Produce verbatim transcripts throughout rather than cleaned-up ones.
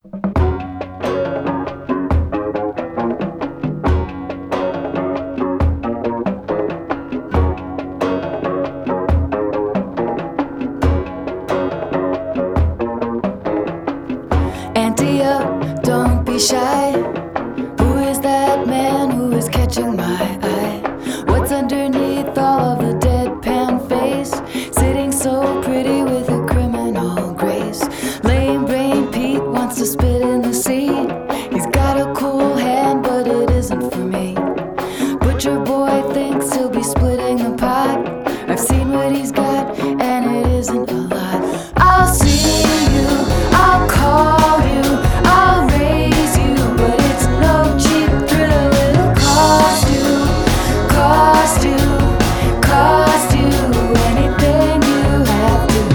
Ante up, don't be shy. Who is that man who is catching my eye? What's underneath all of the deadpan face? Sitting so pretty with a criminal grace. Lame brain Pete wants to spit in the sea. He's got a cool hand, but it isn't for me. Butcher boy thinks he'll be splitting the pot. I've seen what he's got, and it isn't a lot. I'll see you, I'll call you, I'll raise you, but it's no cheap thrill. It'll cost you, cost you, cost you anything you have to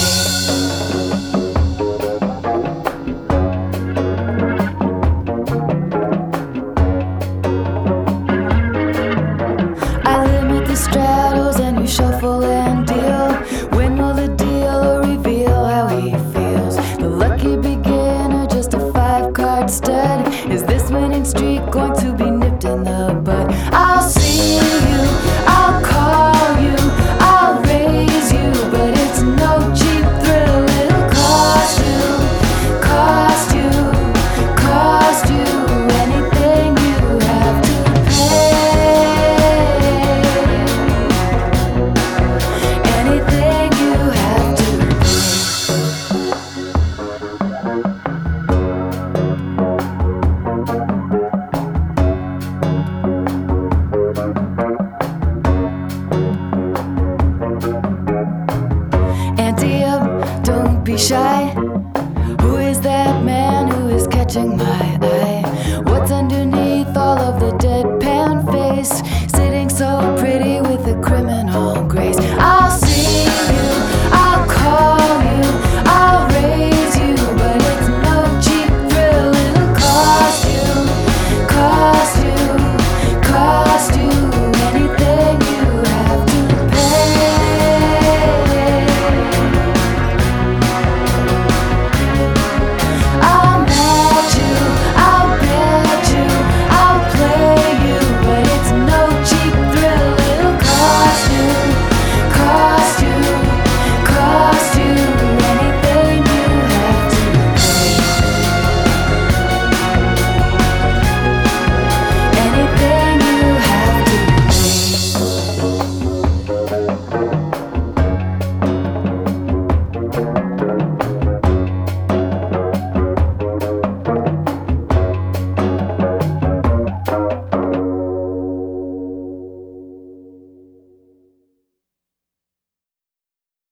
I limit the straddles and you shuffle and deal. When will the dealer reveal how he feels? The lucky beginner, just a five-card stud. Is this winning streak going to be nipped in the bud? I'll see you, I'll call you, I'll raise you, but it's no cheap thrill. It'll cost you, cost you, cost you anything you have to pay. Anything you have to Ante up, don't be shy. Who is that man who is catching my